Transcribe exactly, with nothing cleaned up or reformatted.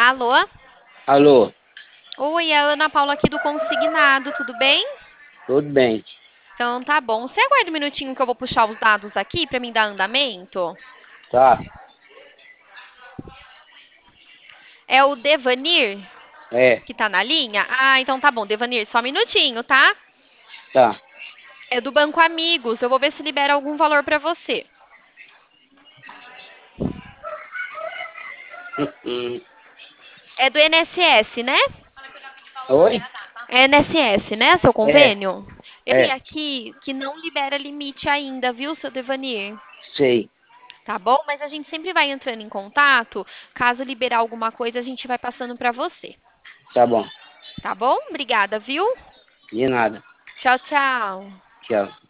Alô? Alô, Oi, é a Ana Paula aqui do Consignado, tudo bem? tudo bem? Então tá bom. Você aguarda um minutinho que eu vou puxar os dados aqui para mim dar andamento? Tá, É o Devanir é, que tá na linha? Ah, então tá bom, Devanir, só um minutinho, tá? tá. É do Banco Amigos, eu vou ver se libera algum valor para você. Hum, É do I N S S, né? Oi? É I N S S, né, seu É, convênio? Eu vi é, aqui que não libera limite ainda, viu, seu Devanir? sei. Tá bom? Mas a gente sempre vai entrando em contato. Caso liberar alguma coisa, a gente vai passando para você. Tá bom. Tá bom? Obrigada, viu? De nada. Tchau, tchau. Tchau.